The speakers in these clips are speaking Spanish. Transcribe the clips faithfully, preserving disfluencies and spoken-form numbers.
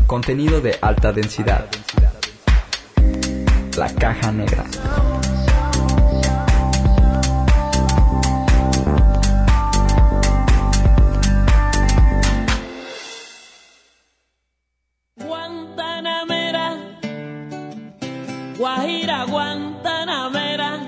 Contenido de alta densidad. La Caja Negra. Guantanamera, Guajira, Guantanamera,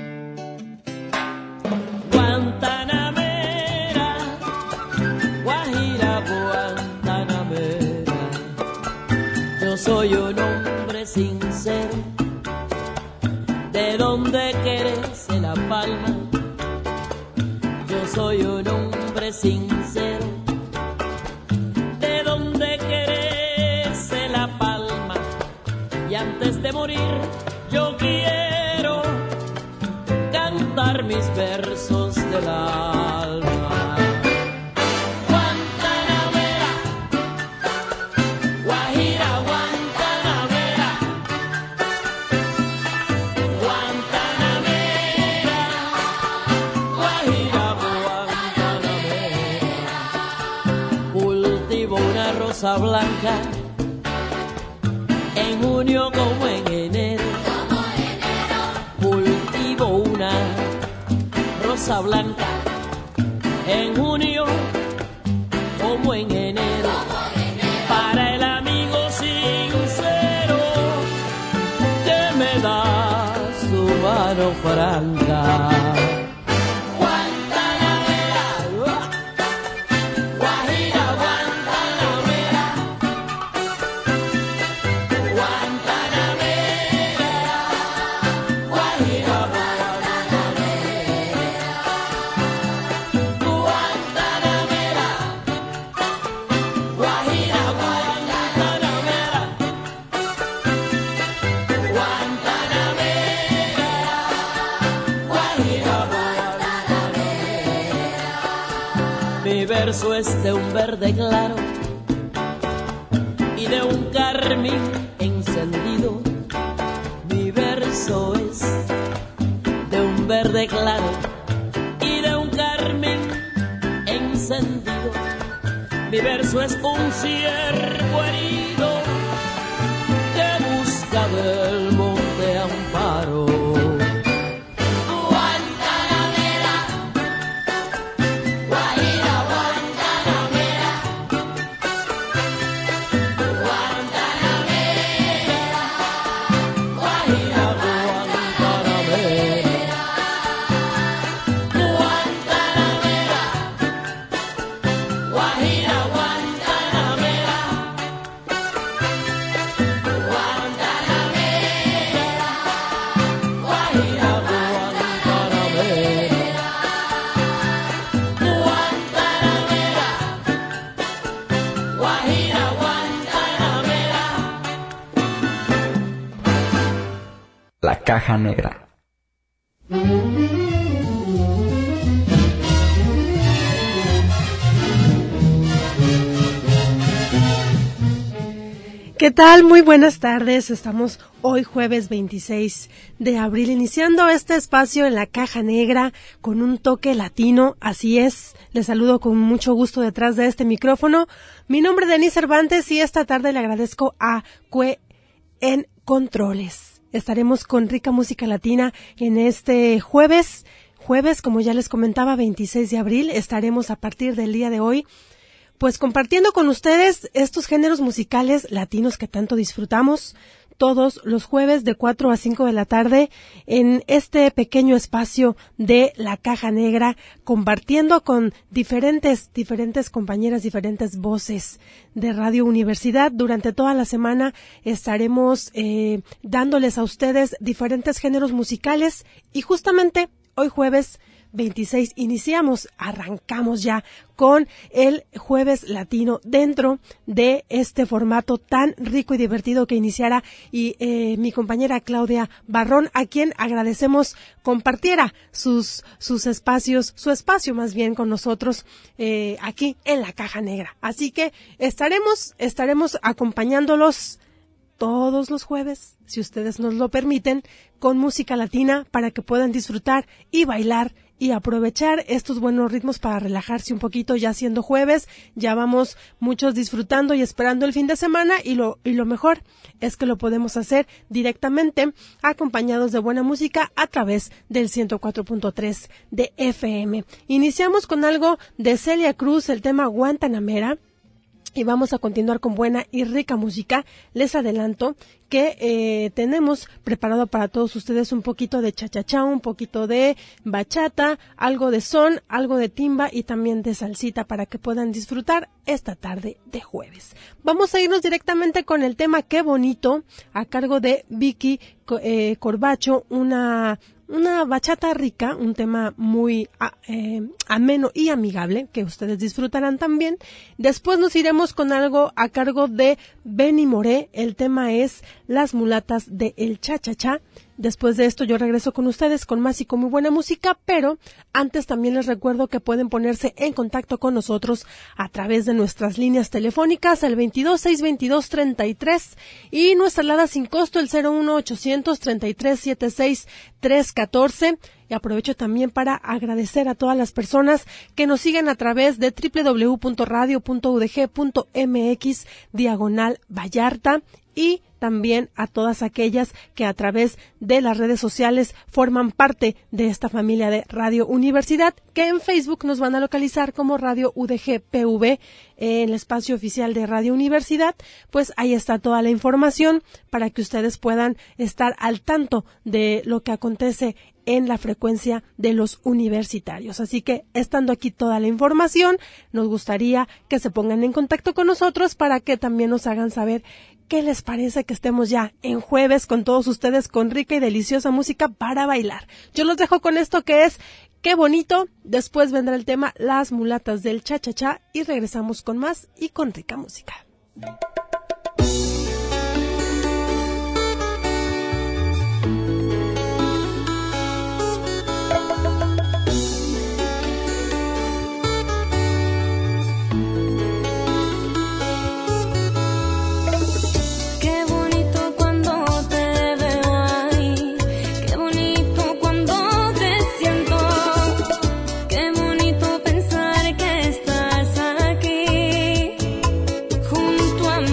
Guantanamera, Guajira, Guantanamera. Yo soy un hombre sincero, de donde crece la palma. Yo soy un hombre sincero, de donde crece la palma. Y antes de morir yo quiero cantar mis versos del alma. Guantanamera, Guajira, Guantanamera, Guantanamera, Guajira, Guantanamera. Cultivo una rosa blanca en junio como en enero, como enero. Cultivo una rosa blanca en junio como en enero, como enero. Para el amigo sincero que me da su mano franca. Mi verso es de un verde claro y de un carmín encendido. Mi verso es de un verde claro y de un carmín encendido. Mi verso es un ciervo herido que busca del monte amparo. La Caja Negra. ¿Qué tal? Muy buenas tardes. Estamos hoy jueves veintiséis de abril iniciando este espacio en La Caja Negra con un toque latino. Así es. Les saludo con mucho gusto detrás de este micrófono. Mi nombre es Denise Cervantes y esta tarde le agradezco a Cue en Controles. Estaremos con rica música latina en este jueves, jueves, como ya les comentaba, veintiséis de abril. Estaremos a partir del día de hoy, pues compartiendo con ustedes estos géneros musicales latinos que tanto disfrutamos todos los jueves de cuatro a cinco de la tarde en este pequeño espacio de La Caja Negra, compartiendo con diferentes, diferentes compañeras, diferentes voces de Radio Universidad. Durante toda la semana estaremos eh, dándoles a ustedes diferentes géneros musicales y justamente hoy jueves veintiséis iniciamos, arrancamos ya con el Jueves Latino dentro de este formato tan rico y divertido que iniciara y eh, mi compañera Claudia Barrón, a quien agradecemos compartiera sus sus espacios, su espacio más bien con nosotros eh, aquí en La Caja Negra. Así que estaremos, estaremos acompañándolos todos los jueves, si ustedes nos lo permiten, con música latina para que puedan disfrutar y bailar y aprovechar estos buenos ritmos para relajarse un poquito ya siendo jueves. Ya vamos muchos disfrutando y esperando el fin de semana y lo, y lo mejor es que lo podemos hacer directamente acompañados de buena música a través del ciento cuatro punto tres de F M. Iniciamos con algo de Celia Cruz, el tema Guantanamera. Y vamos a continuar con buena y rica música. Les adelanto que eh, tenemos preparado para todos ustedes un poquito de cha-cha-cha, un poquito de bachata, algo de son, algo de timba y también de salsita para que puedan disfrutar esta tarde de jueves. Vamos a irnos directamente con el tema Qué Bonito, a cargo de Vicky eh, Corbacho, una... Una bachata rica, un tema muy eh, ameno y amigable que ustedes disfrutarán también. Después nos iremos con algo a cargo de Benny Moré. El tema es Las Mulatas de El Cha-Cha-Cha. Después de esto yo regreso con ustedes con más y con muy buena música, pero antes también les recuerdo que pueden ponerse en contacto con nosotros a través de nuestras líneas telefónicas, el veintidós seiscientos veintidós treinta y tres y nuestra alada sin costo, el cero uno ochocientos treinta y tres setenta y seis trescientos catorce. Y aprovecho también para agradecer a todas las personas que nos siguen a través de doble u doble u doble u punto radio punto u d g punto m x diagonal Vallarta y también a todas aquellas que a través de las redes sociales forman parte de esta familia de Radio Universidad, que en Facebook nos van a localizar como Radio U D G P V, en el espacio oficial de Radio Universidad. Pues ahí está toda la información para que ustedes puedan estar al tanto de lo que acontece en la frecuencia de los universitarios. Así que, estando aquí toda la información, nos gustaría que se pongan en contacto con nosotros para que también nos hagan saber qué les parece que estemos ya en jueves con todos ustedes con rica y deliciosa música para bailar. Yo los dejo con esto que es Qué Bonito. Después vendrá el tema Las Mulatas del Cha-Cha-Cha y regresamos con más y con rica música. Junto a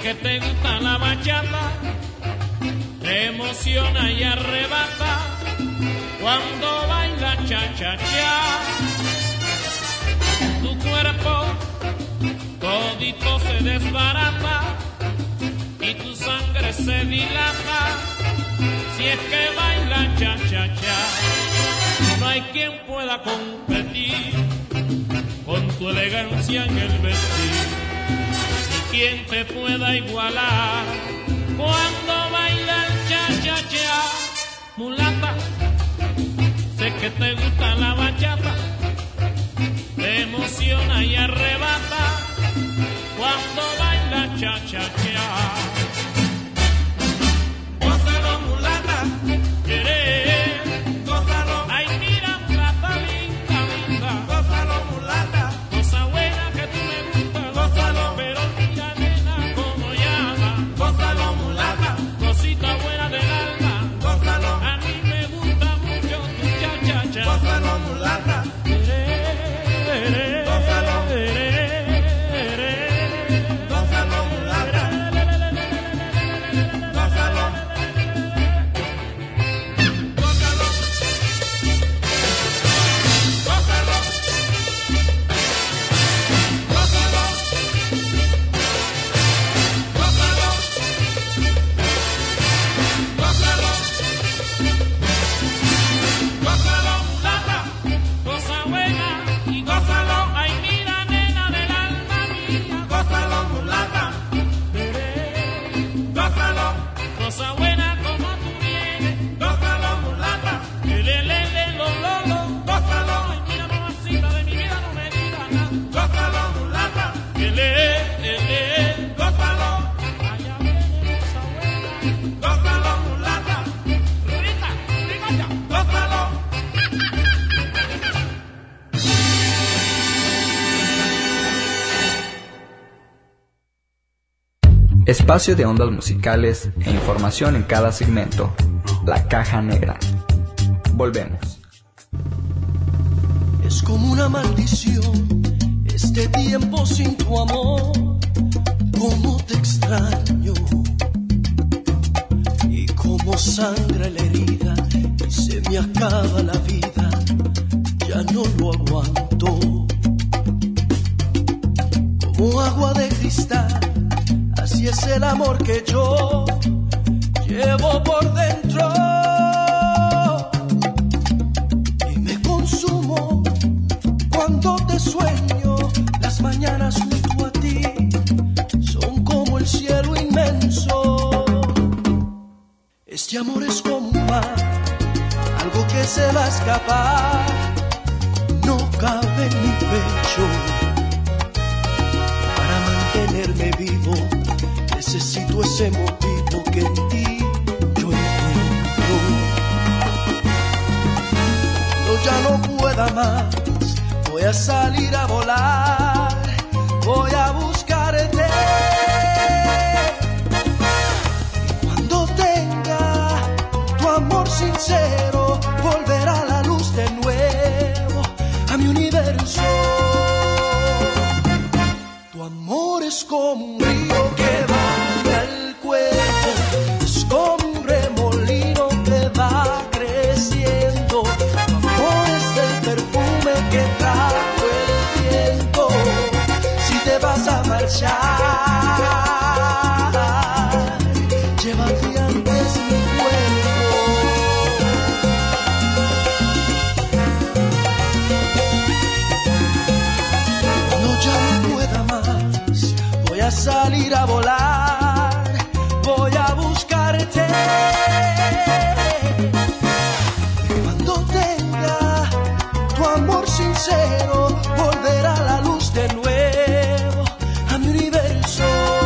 que te gusta la bachata, te emociona y arrebata cuando baila cha-cha-cha. Tu cuerpo todito se desbarata y tu sangre se dilata si es que baila cha-cha-cha. No hay quien pueda competir con tu elegancia en el vestir, ni quien te pueda igualar cuando baila el cha-cha-cha. Mulata, sé que te gusta la bachata, te emociona y arrebata cuando baila cha-cha-cha. Gózalo, mulata, querer, gózalo. Ay, mira, mulata linda, linda. Gózalo, mulata, cosa buena que tú me gusta. Gózalo, pero mira, nena, cómo llama. Gózalo, mulata, cosita buena del alma. Gózalo, a mí me gusta mucho tu cha-cha-cha. Gózalo, mulata, querer, gózalo, gózalo, mulata, gózalo, gózalo, gózalo, gózalo, gózalo, gózalo, gózalo, mulata, cosa buena y gózalo. Ay, mira, nena del alma mía, gózalo, mulata, gózalo, cosa buena como tú vienes, gózalo, mulata, le le le le lo lo lo, gózalo. Ay, mira, mamacita de mi vida, no me digas nada, gózalo, mulata, le le le le, gózalo. Allá viene cosa buena, gózalo, mulata, Rita, Rita, ya, gózalo. Espacio de ondas musicales e información en cada segmento. La Caja Negra. Volvemos. Es como una maldición este tiempo sin tu amor. Cómo te extraño y cómo sangra la herida y se me acaba la vida. Ya no lo aguanto. Como agua de cristal, así es el amor que yo llevo por dentro. Y me consumo cuando te sueño. Las mañanas junto a ti son como el cielo inmenso. Este amor es como un mar, algo que se va a escapar. No cabe en mi pecho. Para mantenerme vivo necesito ese motivo que en ti yo encuentro. Cuando ya no pueda más, voy a salir a volar, voy a buscarte. Y cuando tenga tu amor sincero, volverá la luz de nuevo a mi universo. Tu amor es como un río que baña el cuerpo, es como un remolino que va creciendo. Tu amor es el perfume que trajo el viento. Si te vas a marchar, llévate antes mi cuerpo. Cuando ya no pueda más, voy a salir a volar, voy a buscarte. Cuando tenga tu amor sincero, volverá la luz de nuevo a mi universo.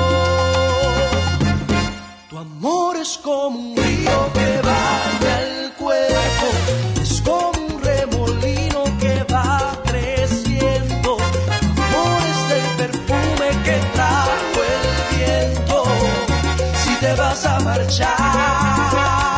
Tu amor es como un río que baña el cuerpo, es como un remolino que va creciendo. Tu amor es el perfume que trajo el viento. Si te vas a marchar,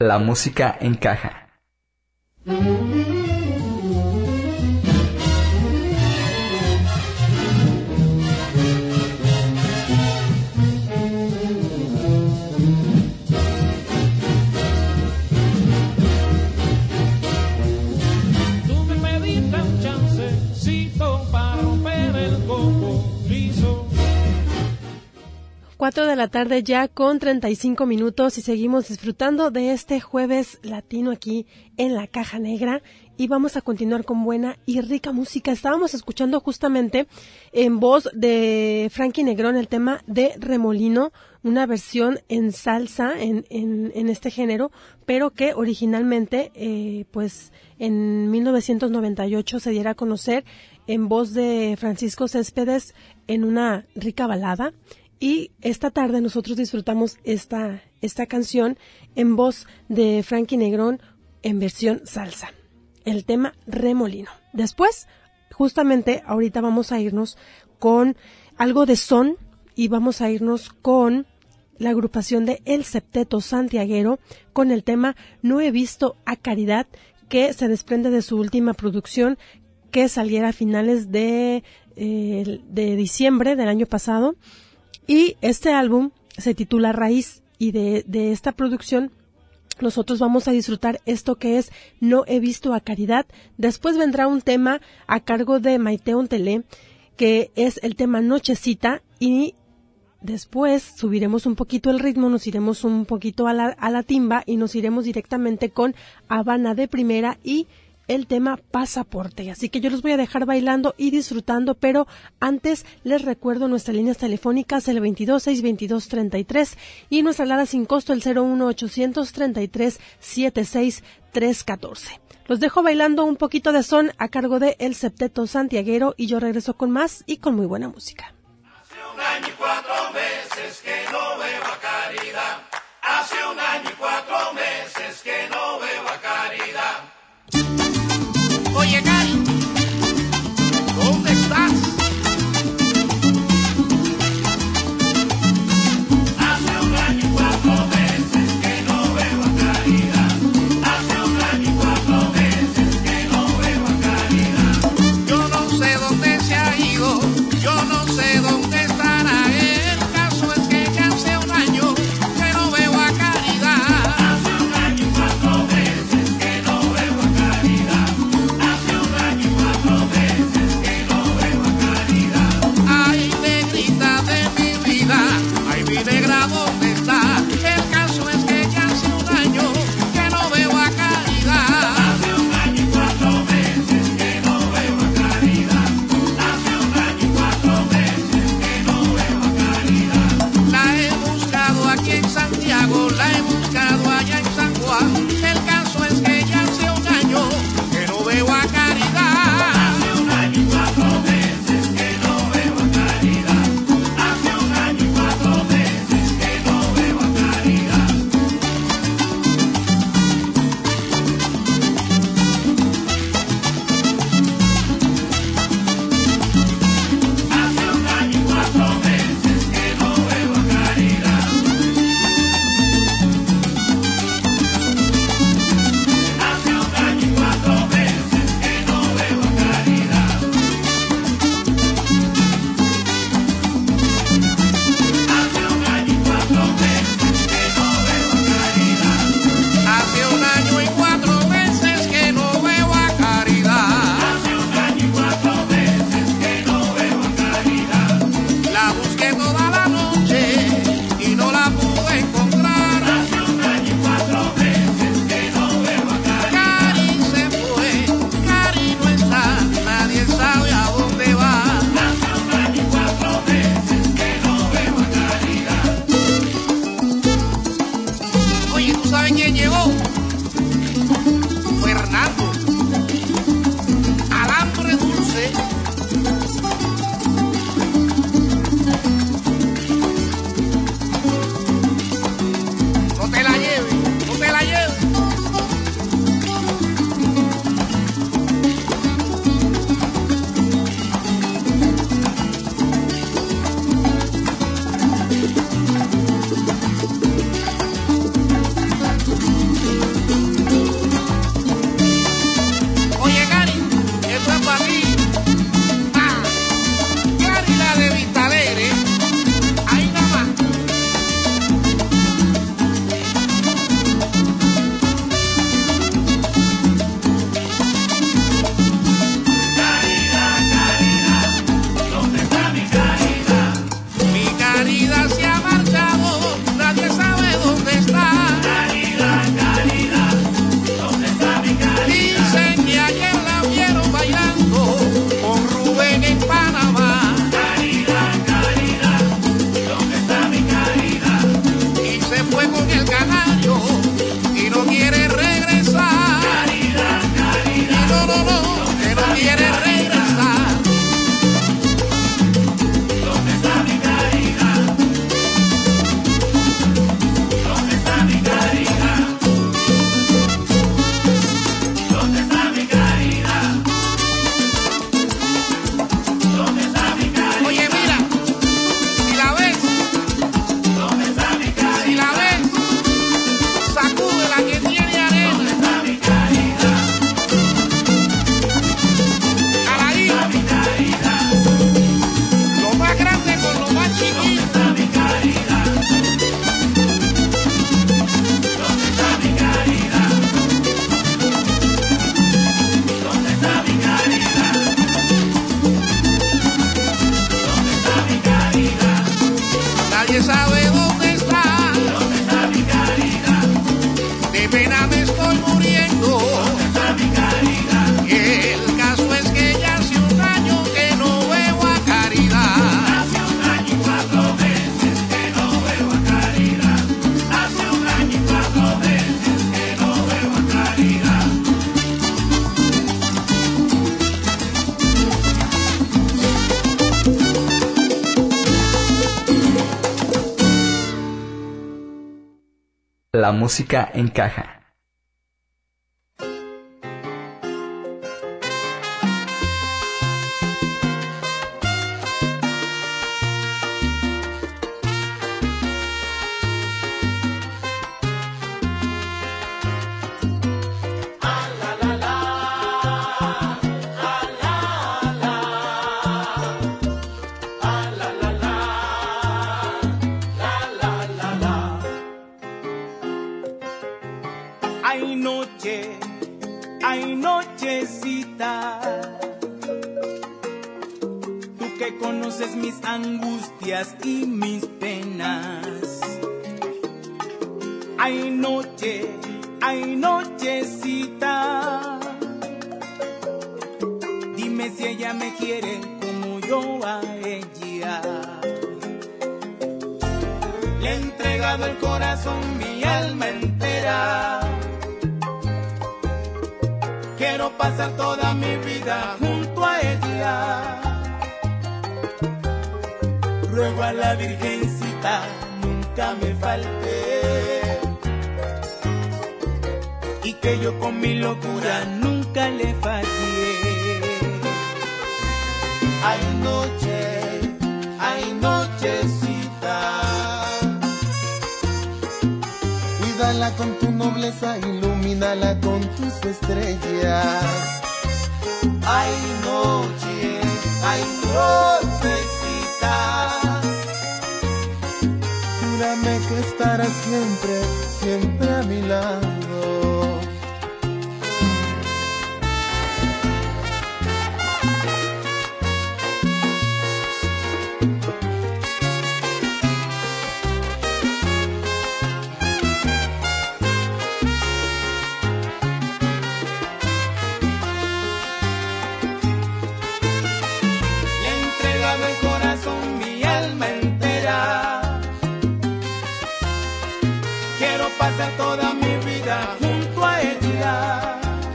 La música encaja. Tú me pediste un chancecito para romper el compromiso. Cuatro de la tarde ya con treinta y cinco minutos y seguimos disfrutando de este jueves latino aquí en la Caja Negra y vamos a continuar con buena y rica música. Estábamos escuchando justamente en voz de Frankie Negrón el tema de Remolino, una versión en salsa en, en, en este género, pero que originalmente eh, pues en mil novecientos noventa y ocho se diera a conocer en voz de Francisco Céspedes en una rica balada. Y esta tarde nosotros disfrutamos esta, esta canción en voz de Frankie Negrón en versión salsa, el tema Remolino. Después, justamente ahorita vamos a irnos con algo de son y vamos a irnos con la agrupación de El Septeto Santiaguero con el tema No he visto a Caridad, que se desprende de su última producción que saliera a finales de, eh, de diciembre del año pasado. Y este álbum se titula Raíz y de, de esta producción nosotros vamos a disfrutar esto que es No he visto a Caridad. Después vendrá un tema a cargo de Maite Ontelé, que es el tema Nochecita, y después subiremos un poquito el ritmo, nos iremos un poquito a la, a la timba y nos iremos directamente con Habana de Primera y el tema Pasaporte. Así que yo los voy a dejar bailando y disfrutando, pero antes les recuerdo nuestras líneas telefónicas, el veintidós seiscientos veintidós treinta y tres y nuestra alada sin costo, el cero uno ochocientos treinta y tres setenta y seis trescientos catorce. Los dejo bailando un poquito de son a cargo de El Septeto Santiaguero y yo regreso con más y con muy buena música. Hace un año y cuatro meses que no veo a Caridad. Hace un año y cuatro meses que no veo a Caridad. Oye, Cari, ¿dónde estás? Hace un año y cuatro meses que no veo a Caridad. Hace un año y cuatro meses que no veo a Caridad. Yo no sé dónde se ha ido, yo no sé dónde estará. El caso es que ya hace un año que no veo a Caridad. Hace un año y cuatro meses que no veo a Caridad. Hace un año y cuatro meses que no veo a Caridad. Ay, negrita de mi vida, ay, mi negra, ¿dónde está? El caso es que ya hace un año que no veo a Caridad. Hace un año y cuatro meses que no veo a Caridad. Hace un año y cuatro meses que no veo a Caridad. La he buscado aquí en Santiago, la he buscado allá en San Juan. El caso es que ya hace un año que no veo a Caridad. Hace un año y cuatro meses que no veo a Caridad. Hace un año y cuatro meses que no el canario y no quiere regresar. Caridad, caridad. No, no, no, que no quiere regresar. ¿Dónde está mi caridad? ¿Dónde está mi caridad? ¿Dónde está mi caridad? ¿Dónde está mi caridad? Oye, mira, si la ves, ¿Dónde está mi caridad? si la ves, sacude la que tiene arena. ¿Dónde está mi caridad? Caraí, Mi caridad. lo más grande con lo más ¿Dónde chiquito. está mi caridad? ¿Dónde está mi caridad? ¿Dónde está mi caridad? ¿Dónde está mi caridad? Nadie sabe dónde está. ¿Dónde está mi caridad? De pena me estoy muriendo. ¿Dónde está mi caridad? Y el caso es que ya hace un año que no veo a Caridad. Hace un año y cuatro meses que no veo a Caridad. Hace un año y cuatro meses que no veo a Caridad. La música encaja. Hay noche, hay nochecita. Tú que conoces mis angustias y mis penas. Hay noche, hay nochecita. Dime si ella me quiere como yo a ella. Le he entregado el corazón, mi alma entera. Quiero pasar toda mi vida junto a ella. Ruego a la Virgencita, nunca me falte. Y que yo con mi locura nunca le fallé. Hay noche, hay nochecita. Cuídala con tu nobleza, ilumínala con tus estrellas. Hay noche, hay nochecita. Júrame que estarás siempre, siempre a mi lado. Le he entregado el corazón, mi alma entera. Quiero pasar toda mi vida junto a ella.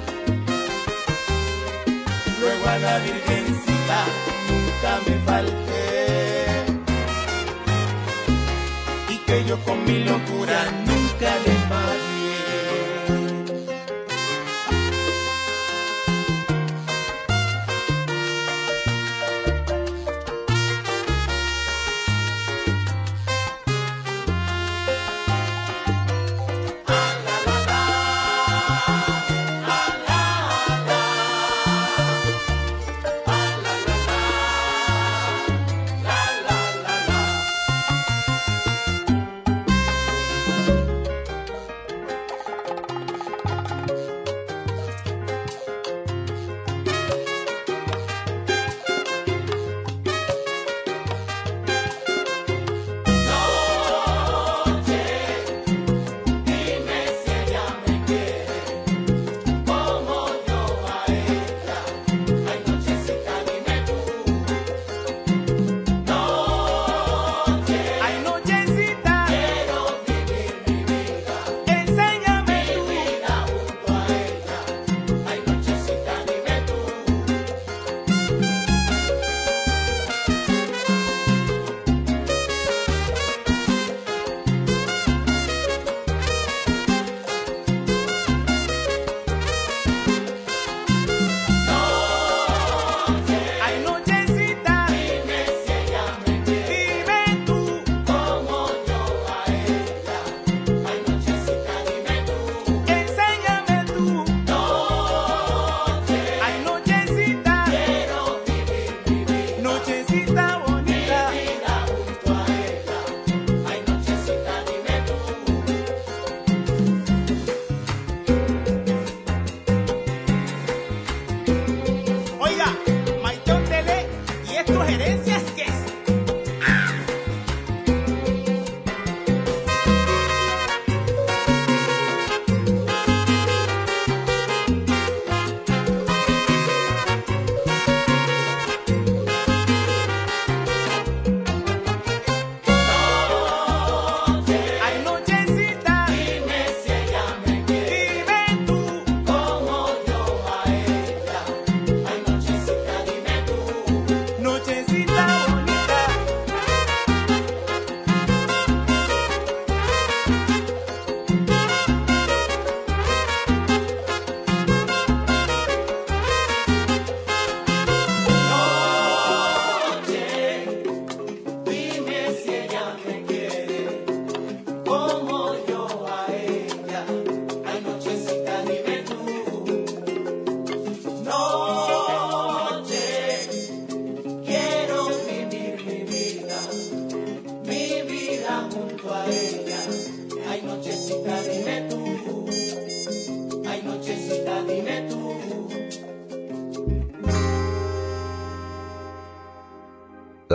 Ruego a la Virgencita, nunca me falte. Y que yo con mi locura nunca le falle.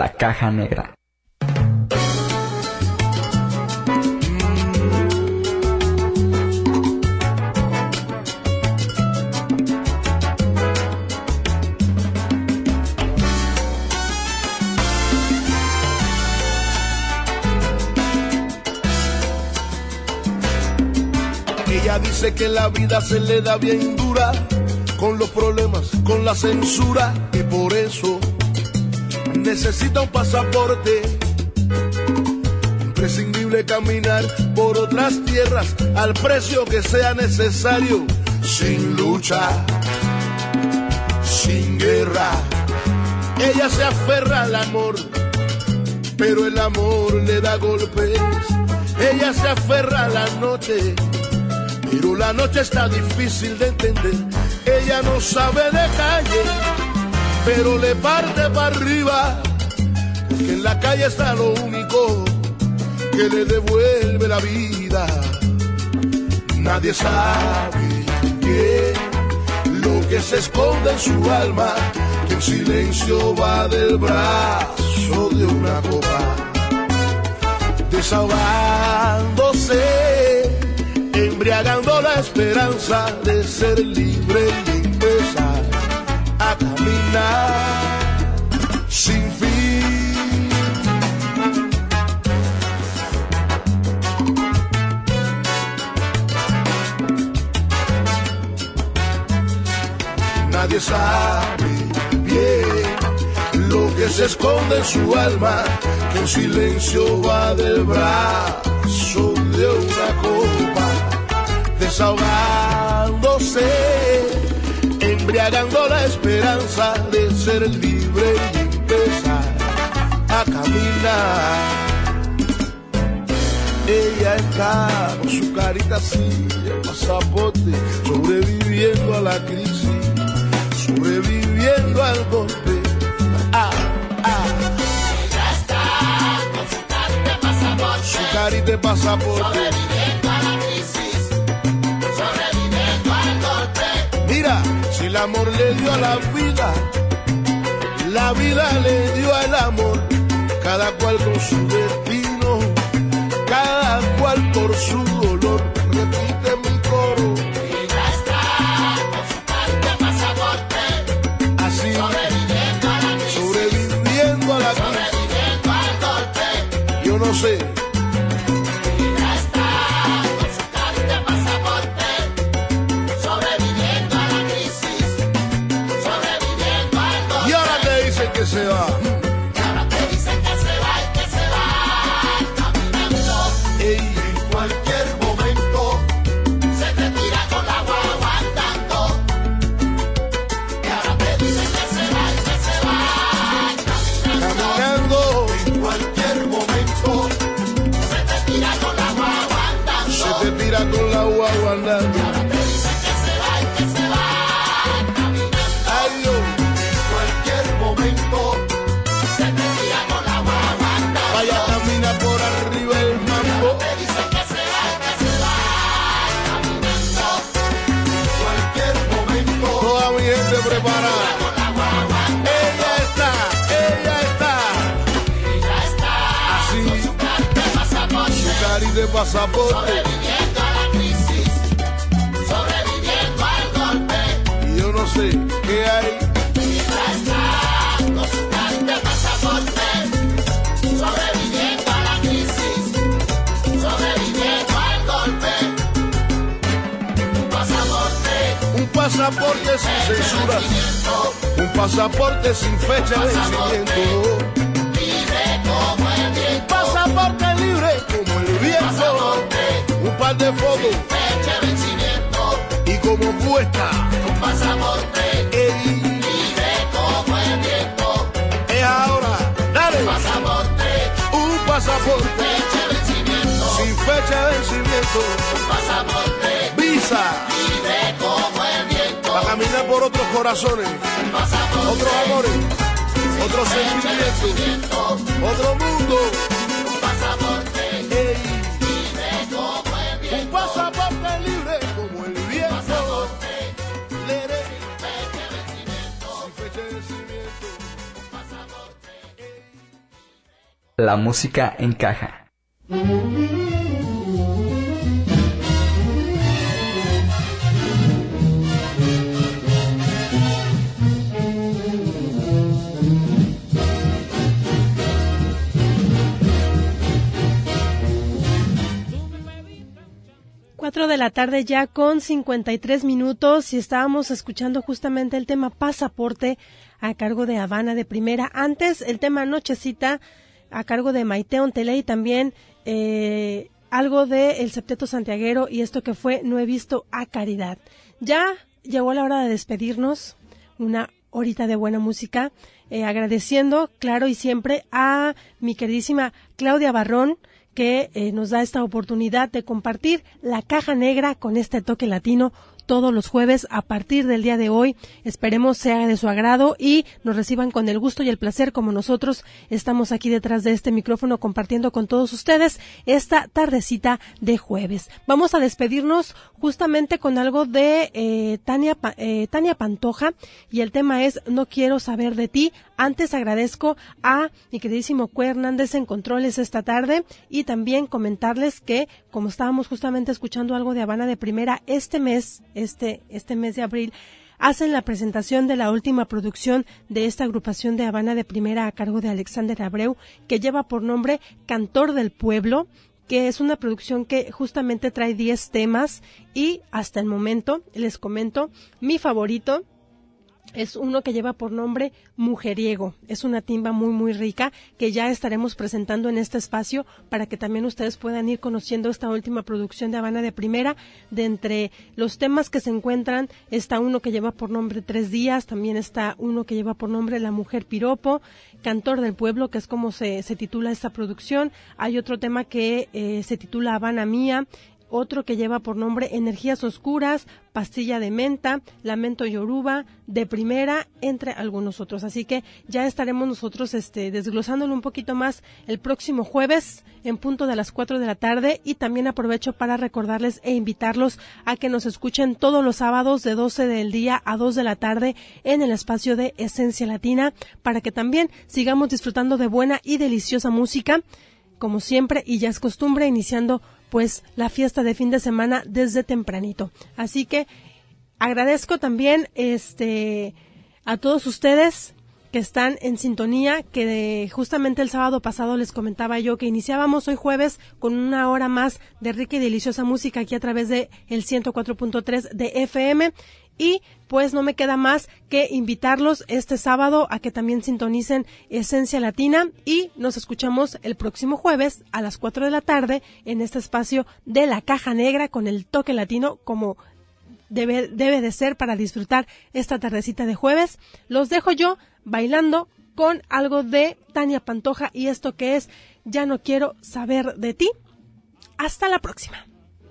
La Caja Negra. Ella dice que la vida se le da bien dura, con los problemas, con la censura, y por eso necesita un pasaporte. Imprescindible caminar por otras tierras al precio que sea necesario, sin lucha, sin guerra. Ella se aferra al amor, pero el amor le da golpes. Ella se aferra a la noche, pero la noche está difícil de entender. Ella no sabe de calle, pero le parte para arriba, porque en la calle está lo único que le devuelve la vida. Nadie sabe bien lo que se esconde en su alma, que en silencio va del brazo de una copa, desahogándose, embriagando la esperanza de ser libre y empezar a caminar sin fin. Nadie sabe bien lo que se esconde en su alma, que en silencio va del brazo de una copa, desahogándose, embriagando la esperanza de ser libre y empezar a caminar. Ella está con su carita así, el pasaporte, sobreviviendo a la crisis, sobreviviendo al golpe. Ah, ah. Ella está con su carita de pasaporte, su carita de pasaporte, sobreviviendo a la crisis, sobreviviendo al golpe. Mira, si el amor le dio a la vida, la vida le dio al amor, cada cual con su destino, cada cual por su dolor. Repite mi coro. Ella está con su carita de pasaporte, Así, sobreviviendo a la crisis, sobreviviendo a la crisis. sobreviviendo al golpe. Yo no sé, Ella está con su carita de pasaporte, sobreviviendo a la crisis, sobreviviendo al golpe. y ahora te dicen que se va. Y ahora te dicen que se va y que se va caminando. Ey, En cualquier momento se te tira con la guagua andando. Y ahora te dicen que se va y que se va caminando. caminando, En cualquier momento se te tira con la guagua andando. se te tira con la guagua andando. Y ahora te dicen que se va y que se va caminando. Ay, Dios, En cualquier momento se te tira con la guagua andando. vaya, camina por arriba el mambo. Te dicen que se va y que se va caminando. En cualquier momento Toda mi gente preparada. con la guagua andando. Ella está, ella está. Ella está Así, con su carta de pasaporte, su carita de pasaporte. sobreviviendo a la crisis, sobreviviendo al golpe. Y yo no sé qué hay. Ella está con su carta de pasaporte, sobreviviendo a la crisis, sobreviviendo al golpe. Un pasaporte, Un pasaporte sin censura, un pasaporte sin fecha de vencimiento, libre como el un viento. pasaporte libre como el viento, un par de fotos Fecha de vencimiento, y como cuesta. un pasaporte, Ey, libre como el viento. es ahora, dale, Pasaporte, un pasaporte fecha de vencimiento, sin fecha de vencimiento, un pasaporte, visa libre como el viento. para caminar por otros corazones, Un pasaporte, otros amores, otros fecha de sentimientos, vencimiento, otro mundo. un pasaporte, Ey, libre como el un viento. pasaporte libre como el viento. Pasaporte, Lere, fecha de vencimiento, sin fecha de vencimiento. pasaporte. Ey. La música encaja. Cuatro de la tarde ya con cincuenta y tres minutos y estábamos escuchando justamente el tema Pasaporte a cargo de Habana de Primera. Antes el tema Nochecita a cargo de Maite Ontelé y también eh, algo de El Septeto Santiaguero y esto que fue No he visto a Caridad. Ya llegó la hora de despedirnos, una horita de buena música, eh, agradeciendo, claro y siempre, a mi queridísima Claudia Barrón, que eh, nos da esta oportunidad de compartir la caja negra con este toque latino todos los jueves a partir del día de hoy. Esperemos sea de su agrado y nos reciban con el gusto y el placer como nosotros estamos aquí detrás de este micrófono compartiendo con todos ustedes esta tardecita de jueves. Vamos a despedirnos justamente con algo de eh, Tania, eh, Tania Pantoja y el tema es No quiero saber de ti. Antes agradezco a mi queridísimo Cue Hernández en controles esta tarde y también comentarles que como estábamos justamente escuchando algo de Habana de Primera, este mes, este, este mes de abril, hacen la presentación de la última producción de esta agrupación de Habana de Primera a cargo de Alexander Abreu, que lleva por nombre Cantor del Pueblo, que es una producción que justamente trae diez temas y hasta el momento, les comento, mi favorito es uno que lleva por nombre Mujeriego. Es una timba muy muy rica que ya estaremos presentando en este espacio para que también ustedes puedan ir conociendo esta última producción de Habana de Primera. De entre los temas que se encuentran está uno que lleva por nombre Tres Días, también está uno que lleva por nombre La Mujer Piropo, Cantor del Pueblo, que es como se, se titula esta producción. Hay otro tema que eh, se titula Habana Mía, otro que lleva por nombre Energías Oscuras, Pastilla de Menta, Lamento Yoruba, De Primera, entre algunos otros. Así que ya estaremos nosotros este, desglosándolo un poquito más el próximo jueves en punto de las cuatro de la tarde y también aprovecho para recordarles e invitarlos a que nos escuchen todos los sábados de doce del día a dos de la tarde en el espacio de Esencia Latina para que también sigamos disfrutando de buena y deliciosa música, como siempre y ya es costumbre, iniciando pues la fiesta de fin de semana desde tempranito. Así que agradezco también este a todos ustedes que están en sintonía, que de, justamente el sábado pasado les comentaba yo que iniciábamos hoy jueves con una hora más de rica y deliciosa música aquí a través de el ciento cuatro punto tres de F M. Y pues no me queda más que invitarlos este sábado a que también sintonicen Esencia Latina y nos escuchamos el próximo jueves a las cuatro de la tarde en este espacio de la Caja Negra con el toque latino como debe, debe de ser para disfrutar esta tardecita de jueves. Los dejo yo bailando con algo de Tania Pantoja y esto que es Ya no quiero saber de ti. Hasta la próxima.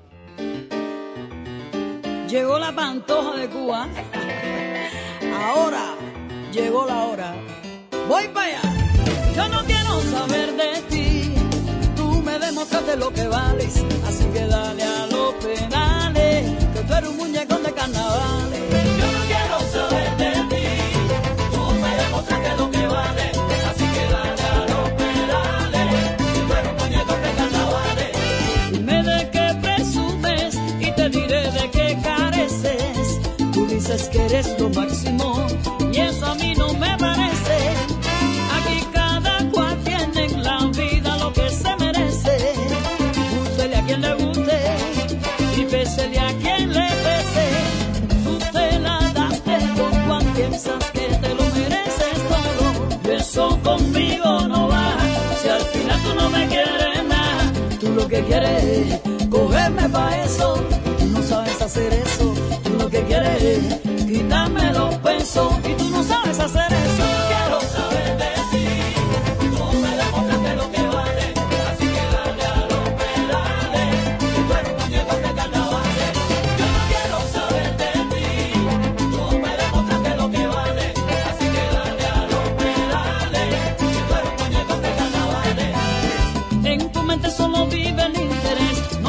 Llegó la Pantoja de Cuba. Ahora llegó la hora. Voy para allá. Yo no quiero saber de ti. Tú me demostraste lo que vales. Así que dale a los penales. Que tú eres un muñecón de carnavales. Yo no quiero saber de ti. Tú me demostraste lo que vales. Así que dale a los penales. Que tú eres un muñecón de carnavales. Dime de qué presumes y te diré de qué careces. Tú dices que eres lo máximo y eso a mí no me parece. Aquí cada cual tiene en la vida lo que se merece. Gústele a quien le guste y pésele a quien le pese. Tú te la daste por cuan piensas que te lo mereces todo. Y eso conmigo no va. Si al final tú no me quieres nada, tú lo que quieres es cogerme pa' eso. Tú no sabes hacer eso. Tú lo que quieres es quitarme los pesos y tú no sabes hacer eso. Quiero saber de ti. Tú me demostraste lo que vale. Así que dale a los pedales. Que tú eres un muñeco de carnavales. Yo no quiero saber de ti. Tú me demostraste lo que vale. Así que dale a los pedales. Que tú eres un muñeco de carnavales. En tu mente solo vive el interés.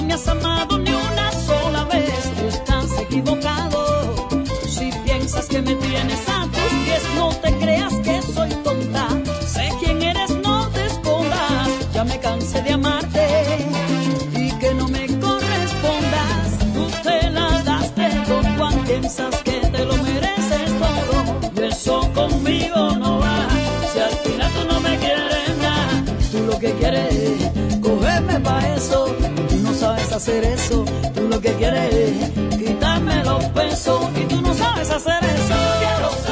hacer eso. Tú lo que quieres es quitarme los pesos y tú no sabes hacer eso. Quiero ser